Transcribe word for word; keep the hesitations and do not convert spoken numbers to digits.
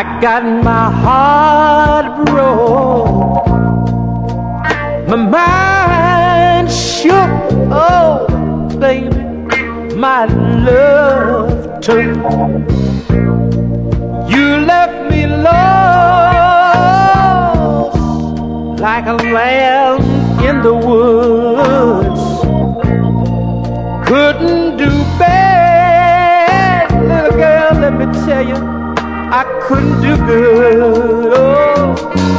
I got my heart broke, my mind shook, oh baby, my love took. You left me lost like a lamb in the woods. Couldn't do bad, little girl, let me tell you, I couldn't do good. Oh.